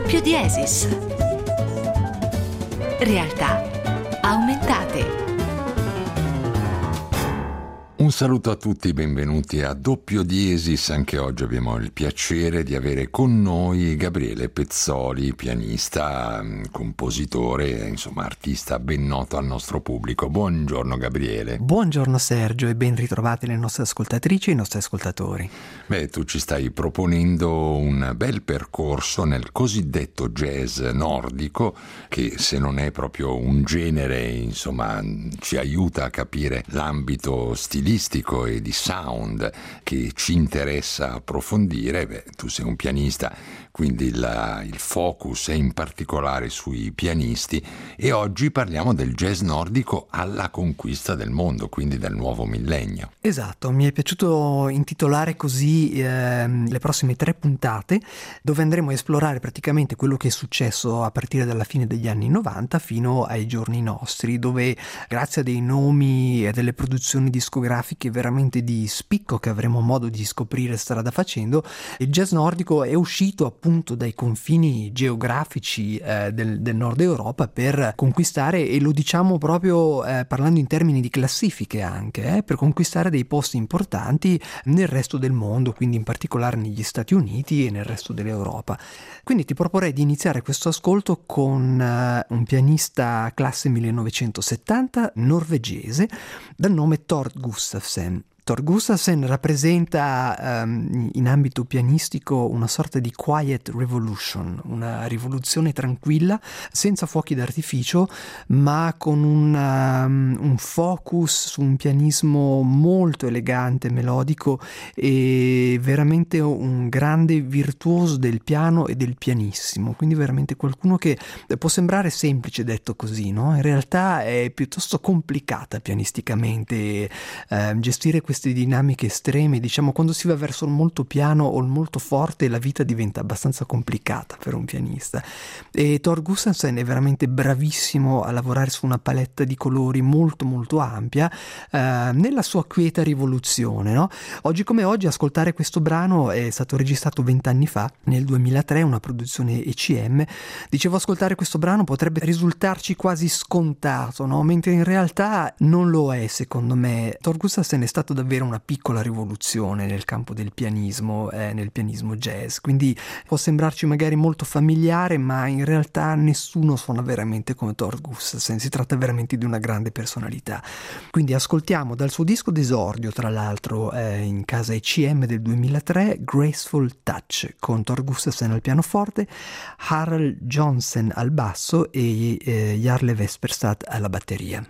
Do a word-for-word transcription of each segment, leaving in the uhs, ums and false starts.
Doppio Diesis. Realtà aumentate. Un saluto a tutti, benvenuti a Doppio Diesis. Anche oggi abbiamo il piacere di avere con noi Gabriele Pezzoli, pianista, compositore, insomma artista ben noto al nostro pubblico. Buongiorno Gabriele. Buongiorno Sergio e ben ritrovate le nostre ascoltatrici e i nostri ascoltatori. Beh, tu ci stai proponendo un bel percorso nel cosiddetto jazz nordico, che se non è proprio un genere, insomma, ci aiuta a capire l'ambito stilistico e di sound che ci interessa approfondire. Beh, tu sei un pianista, quindi la, il focus è in particolare sui pianisti, e oggi parliamo del jazz nordico alla conquista del mondo, quindi del nuovo millennio. Esatto, mi è piaciuto intitolare così eh, le prossime tre puntate, dove andremo a esplorare praticamente quello che è successo a partire dalla fine degli anni novanta fino ai giorni nostri, dove grazie a dei nomi e delle produzioni discografiche veramente di spicco che avremo modo di scoprire strada facendo, il jazz nordico è uscito appunto dai confini geografici eh, del, del nord Europa per conquistare, e lo diciamo proprio eh, parlando in termini di classifiche anche, eh, per conquistare dei posti importanti nel resto del mondo, quindi in particolare negli Stati Uniti e nel resto dell'Europa. Quindi ti proporrei di iniziare questo ascolto con uh, un pianista classe millenovecentosettanta norvegese dal nome Tord Gustafsson. Tord Gustafsson rappresenta um, in ambito pianistico una sorta di quiet revolution, una rivoluzione tranquilla, senza fuochi d'artificio, ma con un, um, un focus su un pianismo molto elegante, melodico, e veramente un grande virtuoso del piano e del pianissimo. Quindi veramente qualcuno che può sembrare semplice detto così, no? In realtà è piuttosto complicata pianisticamente eh, gestire questi queste dinamiche estreme. Diciamo, quando si va verso il molto piano o il molto forte, la vita diventa abbastanza complicata per un pianista, e Tord Gustafsson è veramente bravissimo a lavorare su una palette di colori molto molto ampia eh, nella sua quieta rivoluzione, no? Oggi come oggi ascoltare questo brano è stato registrato vent'anni fa, nel duemilatré, una produzione E C M. Dicevo, ascoltare questo brano potrebbe risultarci quasi scontato, no? Mentre in realtà non lo è, secondo me. Tord Gustafsson è stato davvero una piccola rivoluzione nel campo del pianismo, eh, nel pianismo jazz, quindi può sembrarci magari molto familiare, ma in realtà nessuno suona veramente come Tord Gustafsson. Si tratta veramente di una grande personalità. Quindi ascoltiamo dal suo disco d'esordio, tra l'altro eh, in casa E C M del duemilatré, Graceful Touch, con Tord Gustafsson al pianoforte, Harald Johnsen al basso e eh, Jarle Vesperstad alla batteria.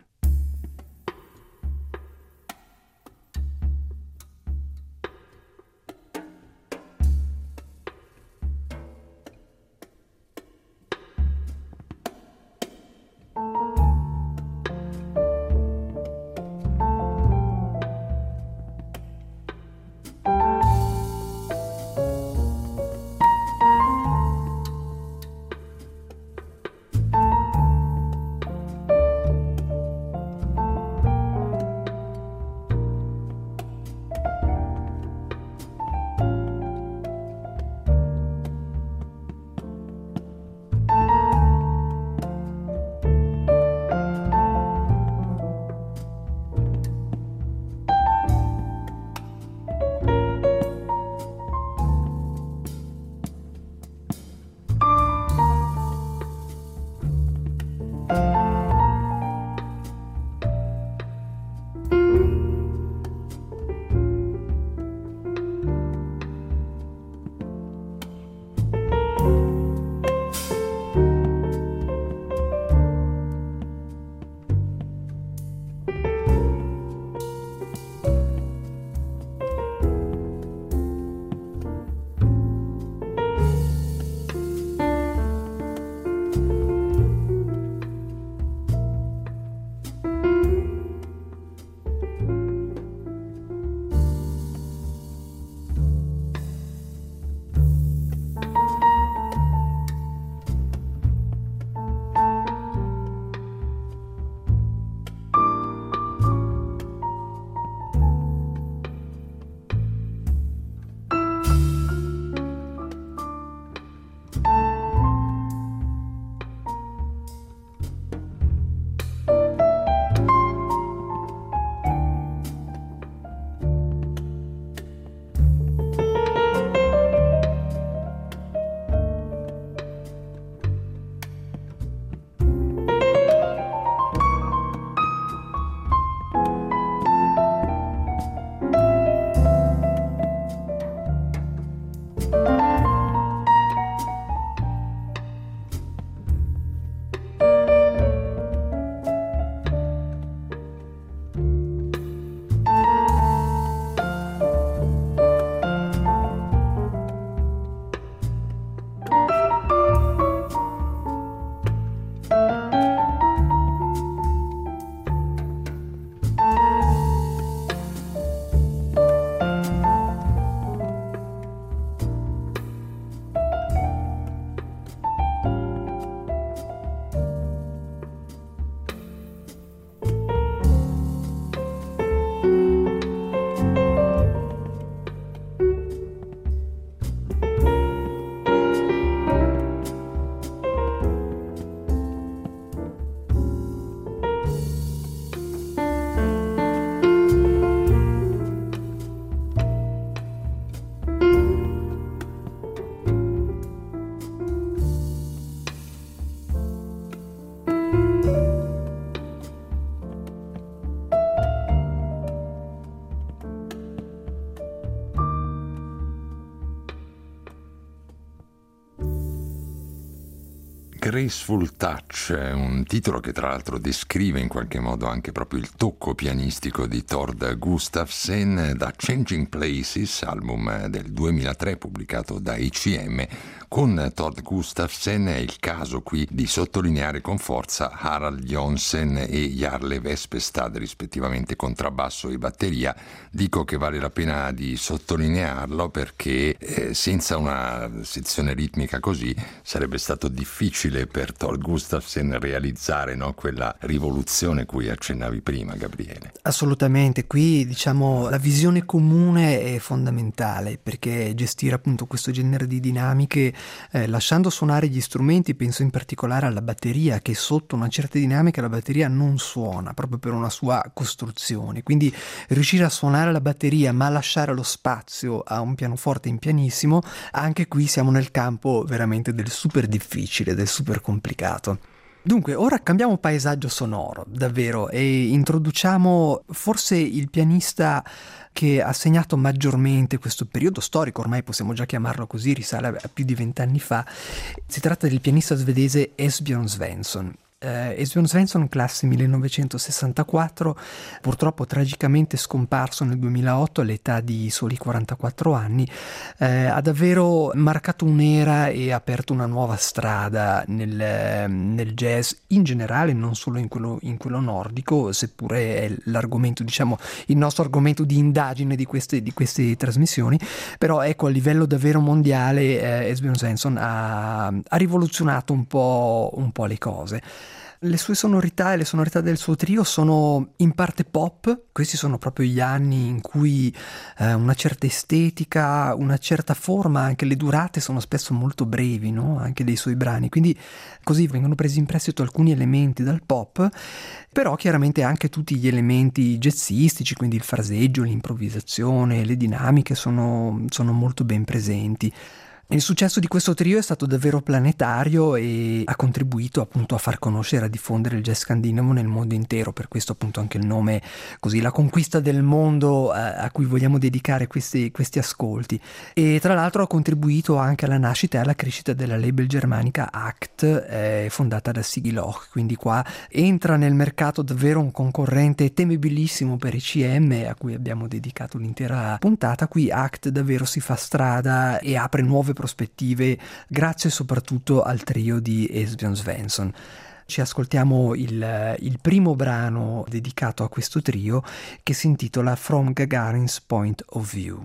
Graceful Touch è un titolo che tra l'altro descrive in qualche modo anche proprio il tocco pianistico di Tord Gustafsson da Changing Places, album del duemilatré pubblicato da E C M. Con Tord Gustafsson è il caso qui di sottolineare con forza Harald Jonsen e Jarle Vespestad, rispettivamente contrabbasso e batteria. Dico che vale la pena di sottolinearlo perché eh, senza una sezione ritmica così sarebbe stato difficile per Tord Gustafsson realizzare, no, quella rivoluzione cui accennavi prima, Gabriele. Assolutamente, qui diciamo la visione comune è fondamentale, perché gestire appunto questo genere di dinamiche eh, lasciando suonare gli strumenti, penso in particolare alla batteria, che sotto una certa dinamica la batteria non suona proprio per una sua costruzione, quindi riuscire a suonare la batteria ma lasciare lo spazio a un pianoforte in pianissimo, anche qui siamo nel campo veramente del super difficile, del super complicato. Dunque, ora cambiamo paesaggio sonoro, davvero, e introduciamo forse il pianista che ha segnato maggiormente questo periodo storico, ormai possiamo già chiamarlo così, risale a più di vent'anni fa. Si tratta del pianista svedese Esbjörn Svensson. Eh, Esbjörn Svensson, classe millenovecentosessantaquattro, purtroppo tragicamente scomparso nel duemilaotto all'età di soli quarantaquattro anni, eh, ha davvero marcato un'era e aperto una nuova strada nel, nel jazz in generale, non solo in quello, in quello nordico, seppure è l'argomento, diciamo, il nostro argomento di indagine di queste, di queste trasmissioni. Però ecco, a livello davvero mondiale eh, Esbjörn Svensson ha, ha rivoluzionato un po', un po' le cose. Le sue sonorità e le sonorità del suo trio sono in parte pop. Questi sono proprio gli anni in cui eh, una certa estetica, una certa forma, anche le durate sono spesso molto brevi, no? Anche dei suoi brani, quindi così vengono presi in prestito alcuni elementi dal pop, però chiaramente anche tutti gli elementi jazzistici, quindi il fraseggio, l'improvvisazione, le dinamiche sono, sono molto ben presenti. Il successo di questo trio è stato davvero planetario e ha contribuito appunto a far conoscere e a diffondere il jazz scandinavo nel mondo intero, per questo appunto anche il nome, così, la conquista del mondo a, a cui vogliamo dedicare questi, questi ascolti. E tra l'altro ha contribuito anche alla nascita e alla crescita della label germanica Act, eh, fondata da Sigi Loch, quindi qua entra nel mercato davvero un concorrente temibilissimo per E C M, a cui abbiamo dedicato l'intera puntata. Qui Act davvero si fa strada e apre nuove prospettive grazie soprattutto al trio di Esbjörn Svensson. Ci ascoltiamo il, il primo brano dedicato a questo trio, che si intitola From Gagarin's Point of View.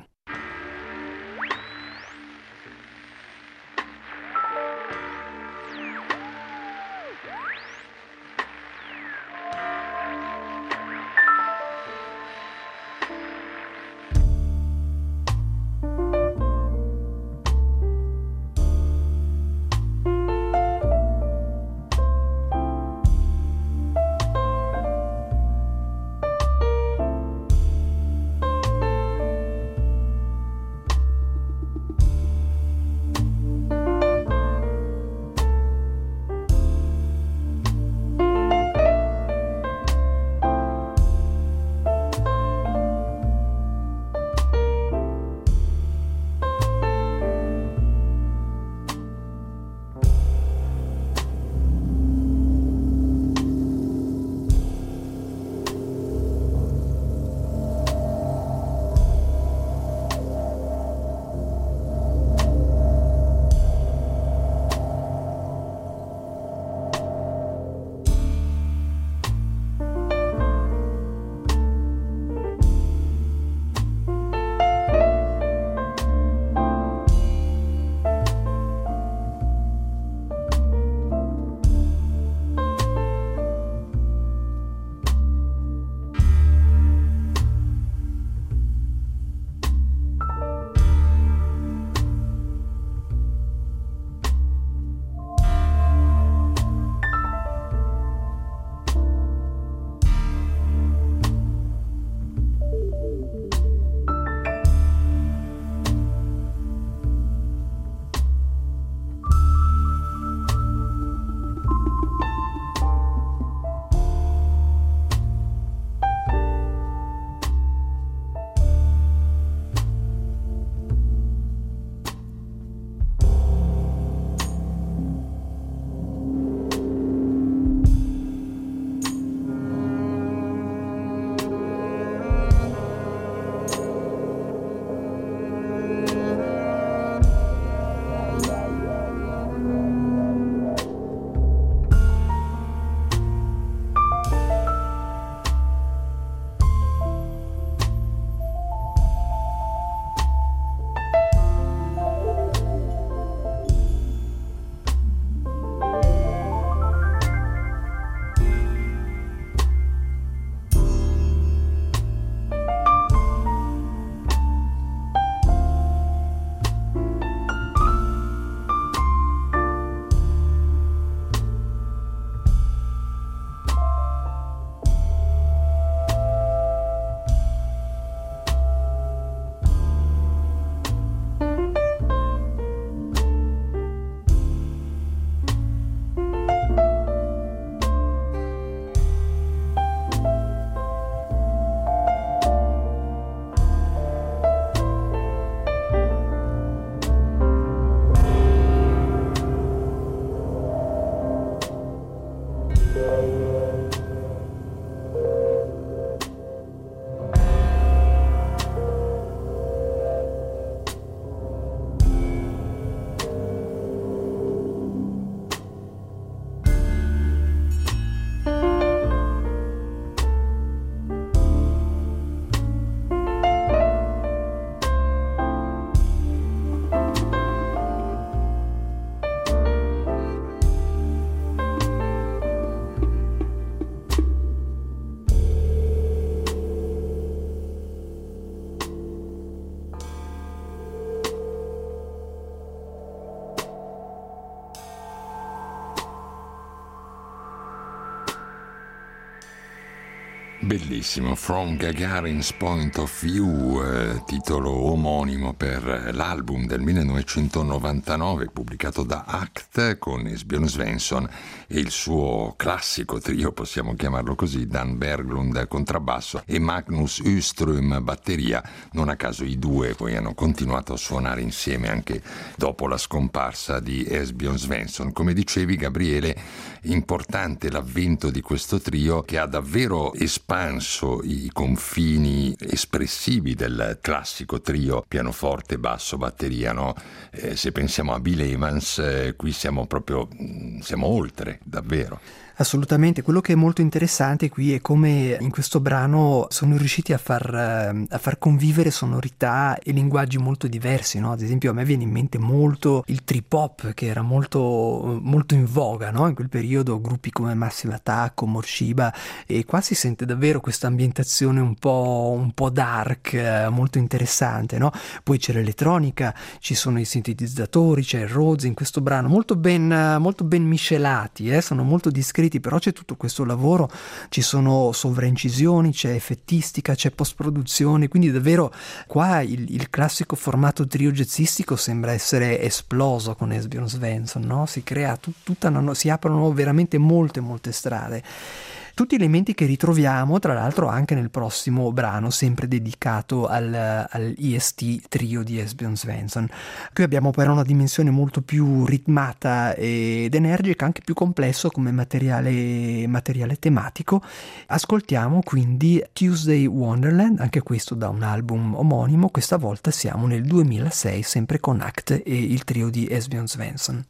Bellissimo, From Gagarin's Point of View, eh, titolo omonimo per l'album del millenovecentonovantanove pubblicato da Act con Esbjörn Svensson e il suo classico trio, possiamo chiamarlo così, Dan Berglund contrabbasso e Magnus Öström batteria. Non a caso i due poi hanno continuato a suonare insieme anche dopo la scomparsa di Esbjörn Svensson. Come dicevi, Gabriele, importante l'avvento di questo trio che ha davvero espanso i confini espressivi del classico trio pianoforte, basso, batteria, no? Eh, se pensiamo a Bill Evans, eh, qui siamo proprio siamo oltre, davvero. Assolutamente, quello che è molto interessante qui è come in questo brano sono riusciti a far, a far convivere sonorità e linguaggi molto diversi, no? Ad esempio a me viene in mente molto il trip hop, che era molto, molto in voga, no? In quel periodo, gruppi come Massive Attack o Morshiba, e qua si sente davvero questa ambientazione un po', un po' dark, molto interessante, no? Poi c'è l'elettronica, ci sono i sintetizzatori, c'è il Rhodes in questo brano, molto ben, molto ben miscelati, eh? Sono molto discreti, però c'è tutto questo lavoro, ci sono sovraincisioni, c'è effettistica, c'è post-produzione, quindi davvero qua il, il classico formato trio jazzistico sembra essere esploso con Esbjörn Svensson, no? Si crea tut, tutta una, si aprono veramente molte molte strade. Tutti elementi che ritroviamo tra l'altro anche nel prossimo brano, sempre dedicato al, al E S T trio di Esbjörn Svensson. Qui abbiamo però una dimensione molto più ritmata ed energica, anche più complesso come materiale, materiale tematico. Ascoltiamo quindi Tuesday Wonderland, anche questo da un album omonimo. Questa volta siamo nel duemilasei, sempre con Act e il trio di Esbjörn Svensson.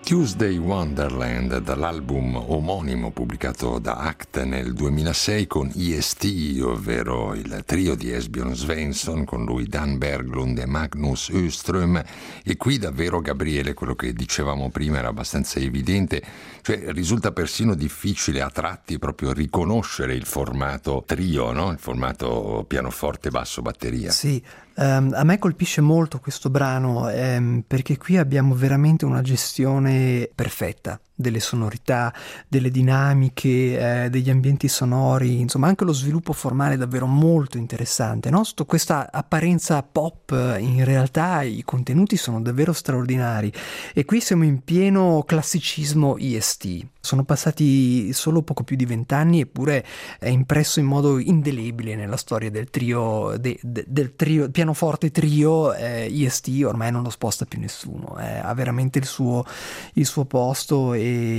Tuesday Wonderland, dall'album omonimo pubblicato da Act nel duemilasei con E S T, ovvero il trio di Esbjörn Svensson, con lui Dan Berglund e Magnus Öström. E qui davvero, Gabriele, quello che dicevamo prima era abbastanza evidente, cioè risulta persino difficile a tratti proprio riconoscere il formato trio, no? Il formato pianoforte, basso, batteria. Sì. Um, a me colpisce molto questo brano um, perché qui abbiamo veramente una gestione perfetta delle sonorità, delle dinamiche, eh, degli ambienti sonori, insomma anche lo sviluppo formale è davvero molto interessante, no? Sotto questa apparenza pop, in realtà i contenuti sono davvero straordinari e qui siamo in pieno classicismo E S T. Sono passati solo poco più di vent'anni eppure è impresso in modo indelebile nella storia del trio, de, de, del trio, pianoforte trio. eh, E S T ormai non lo sposta più nessuno, eh, ha veramente il suo, il suo posto.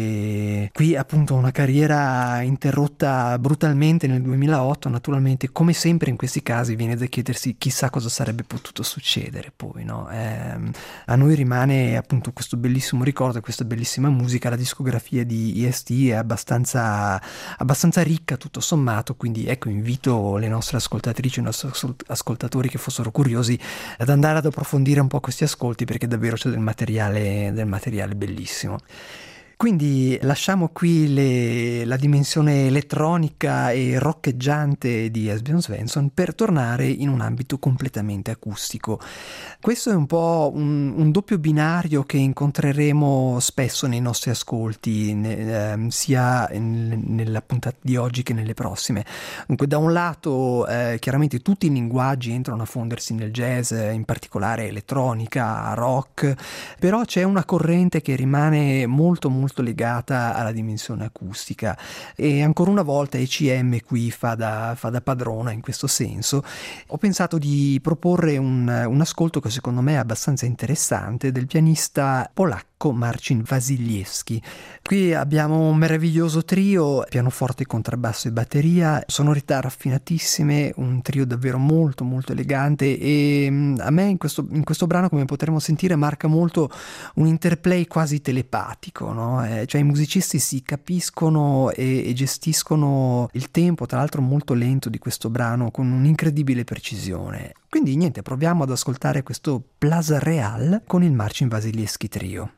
E qui appunto una carriera interrotta brutalmente nel duemilaotto. Naturalmente, come sempre in questi casi, viene da chiedersi chissà cosa sarebbe potuto succedere poi, no? Eh, a noi rimane appunto questo bellissimo ricordo, questa bellissima musica. La discografia di E S T è abbastanza, abbastanza ricca tutto sommato, quindi ecco, invito le nostre ascoltatrici e i nostri ascoltatori che fossero curiosi ad andare ad approfondire un po' questi ascolti, perché davvero c'è del materiale, del materiale bellissimo. Quindi lasciamo qui le, la dimensione elettronica e roccheggiante di Esbjörn Svensson per tornare in un ambito completamente acustico. Questo è un po' un, un doppio binario che incontreremo spesso nei nostri ascolti, ne, eh, sia in, nella puntata di oggi che nelle prossime. Dunque, da un lato eh, chiaramente tutti i linguaggi entrano a fondersi nel jazz, in particolare elettronica, rock, però c'è una corrente che rimane molto molto legata alla dimensione acustica e ancora una volta E C M qui fa da, fa da padrona in questo senso. Ho pensato di proporre un, un ascolto che secondo me è abbastanza interessante del pianista polacco Marcin Wasiliewski. Qui abbiamo un meraviglioso trio, pianoforte, contrabbasso e batteria, sonorità raffinatissime, un trio davvero molto molto elegante e a me in questo, in questo brano, come potremo sentire, marca molto un interplay quasi telepatico, no? Eh, cioè i musicisti si capiscono e, e gestiscono il tempo, tra l'altro molto lento, di questo brano con un'incredibile precisione. Quindi niente, proviamo ad ascoltare questo Plaza Real con il Marcin Wasiliewski Trio.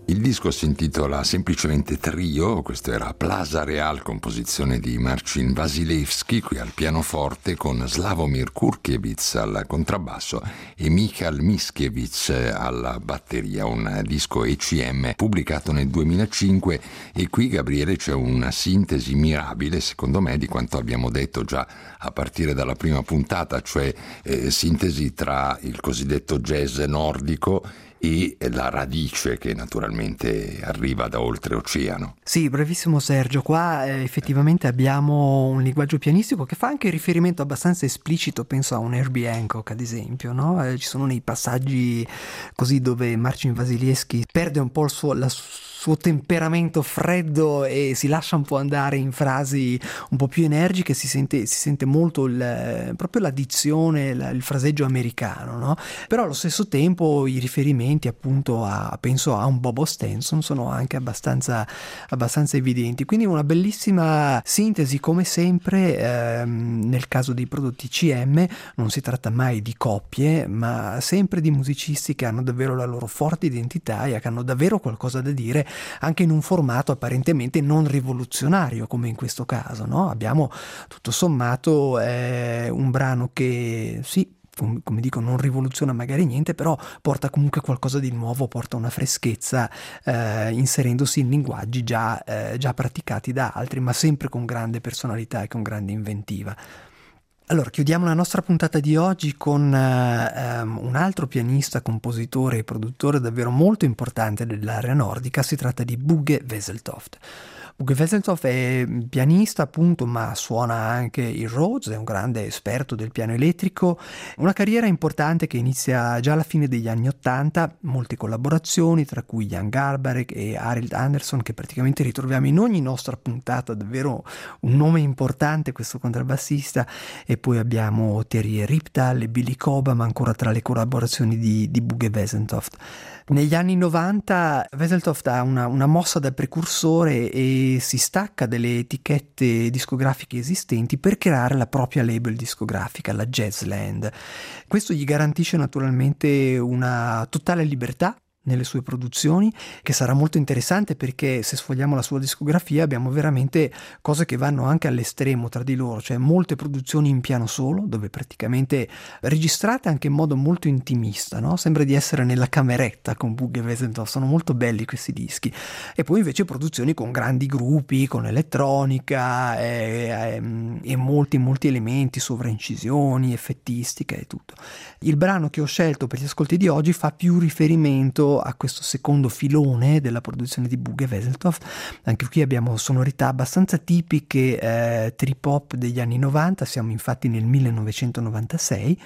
Il disco si intitola semplicemente Trio, questo era Plaza Real, composizione di Marcin Wasilewski, qui al pianoforte con Slavomir Kurkiewicz al contrabbasso e Michal Miskiewicz alla batteria, un disco E C M pubblicato nel duemilacinque, e qui, Gabriele, c'è una sintesi mirabile, secondo me, di quanto abbiamo detto già a partire dalla prima puntata, cioè eh, sintesi tra il cosiddetto jazz nordico e la radice che naturalmente arriva da oltreoceano. Sì, bravissimo Sergio, qua eh, effettivamente abbiamo un linguaggio pianistico che fa anche riferimento abbastanza esplicito, penso a un Herbie Hancock ad esempio, no? Eh, ci sono dei passaggi così dove Marcin Wasilewski perde un po' il suo, la suo temperamento freddo e si lascia un po' andare in frasi un po' più energiche, si sente, si sente molto il, proprio la dizione, la, il fraseggio americano, no? Però allo stesso tempo i riferimenti appunto a, penso a un Bobo Stenson sono anche abbastanza, abbastanza evidenti, quindi una bellissima sintesi come sempre. Ehm, nel caso dei prodotti C M non si tratta mai di coppie, ma sempre di musicisti che hanno davvero la loro forte identità e che hanno davvero qualcosa da dire, anche in un formato apparentemente non rivoluzionario come in questo caso, no? Abbiamo tutto sommato eh, un brano che sì, come dico, non rivoluziona magari niente, però porta comunque qualcosa di nuovo, porta una freschezza eh, inserendosi in linguaggi già, eh, già praticati da altri, ma sempre con grande personalità e con grande inventiva. Allora, chiudiamo la nostra puntata di oggi con uh, um, un altro pianista, compositore e produttore davvero molto importante dell'area nordica. Si tratta di Bugge Wesseltoft. Bugge Wesseltoft è pianista appunto, ma suona anche il Rhodes, è un grande esperto del piano elettrico, una carriera importante che inizia già alla fine degli anni ottanta, molte collaborazioni tra cui Jan Garbarek e Arild Andersson, che praticamente ritroviamo in ogni nostra puntata, davvero un nome importante questo contrabbassista, e poi abbiamo Terje Riptal e Billy Cobham ancora tra le collaborazioni di, di Bugge Wesseltoft. Negli anni novanta Wesseltoft ha una, una mossa da precursore e si stacca delle etichette discografiche esistenti per creare la propria label discografica, la Jazzland. Questo gli garantisce naturalmente una totale libertà nelle sue produzioni, che sarà molto interessante perché se sfogliamo la sua discografia abbiamo veramente cose che vanno anche all'estremo tra di loro, cioè molte produzioni in piano solo, dove praticamente registrate anche in modo molto intimista, no? Sembra di essere nella cameretta con Bugge Wesseltoft, sono molto belli questi dischi, e poi invece produzioni con grandi gruppi, con elettronica e, e, e molti molti elementi, sovraincisioni, effettistica e tutto. Il brano che ho scelto per gli ascolti di oggi fa più riferimento a questo secondo filone della produzione di Bugge Wesseltoft. Anche qui abbiamo sonorità abbastanza tipiche eh, trip hop degli anni novanta, siamo infatti nel millenovecentonovantasei.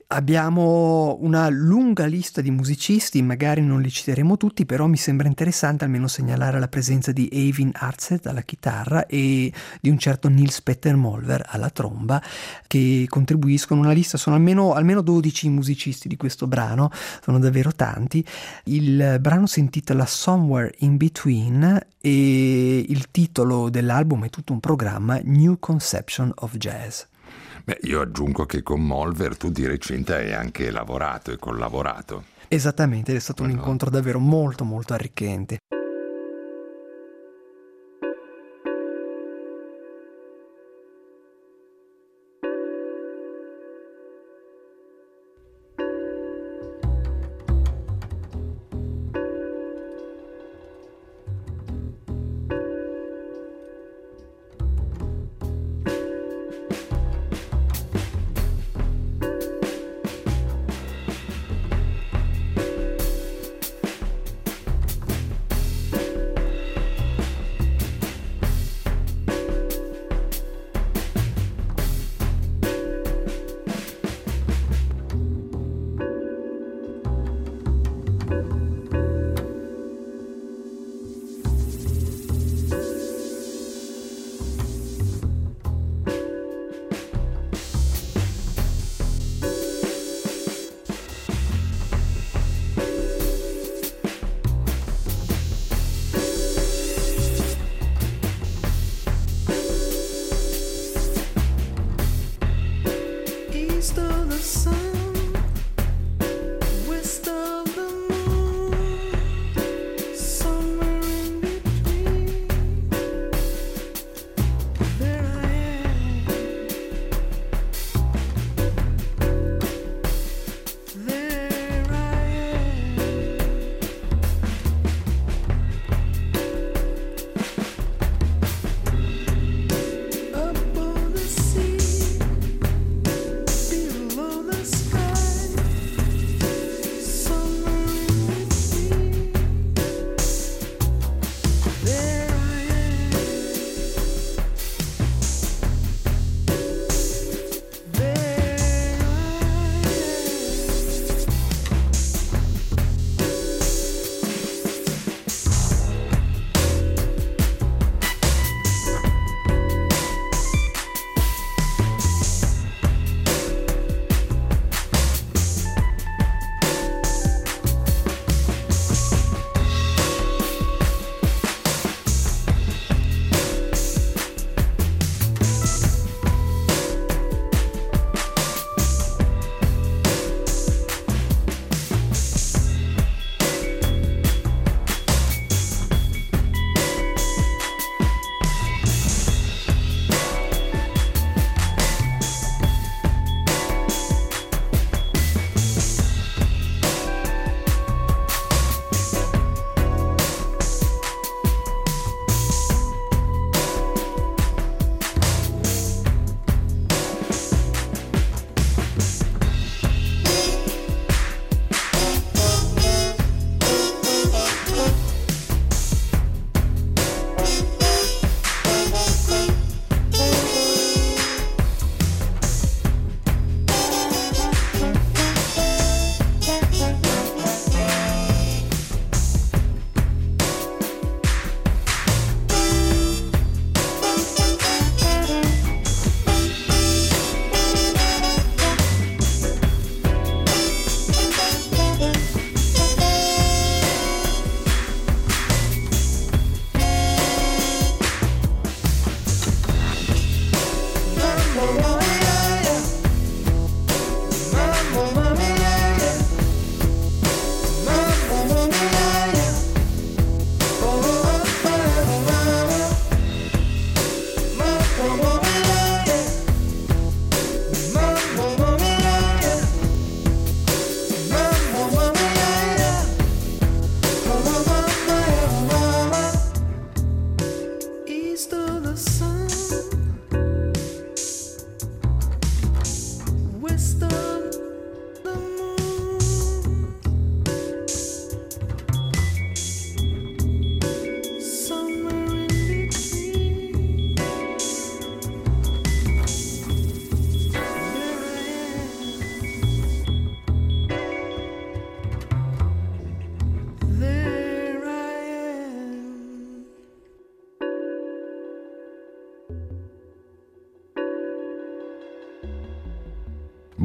Abbiamo una lunga lista di musicisti, magari non li citeremo tutti, però mi sembra interessante almeno segnalare la presenza di Eivind Arset alla chitarra e di un certo Nils Petter Molver alla tromba, che contribuiscono. Una lista, sono almeno, almeno dodici musicisti di questo brano, sono davvero tanti. Il brano si intitola Somewhere in Between e il titolo dell'album è tutto un programma, New Conception of Jazz. Beh, io aggiungo che con Molver tu di recente hai anche lavorato e collaborato. Esattamente, è stato un no. incontro davvero molto molto arricchente.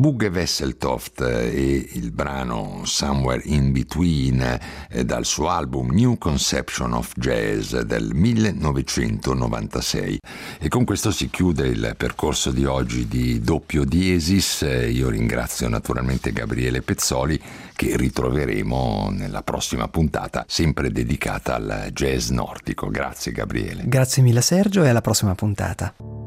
Bugge Wesseltoft e il brano Somewhere in Between dal suo album New Conception of Jazz del millenovecentonovantasei. E con questo si chiude il percorso di oggi di Doppio Diesis. Io ringrazio naturalmente Gabriele Pezzoli, che ritroveremo nella prossima puntata, sempre dedicata al jazz nordico. Grazie Gabriele. Grazie mille Sergio, e alla prossima puntata.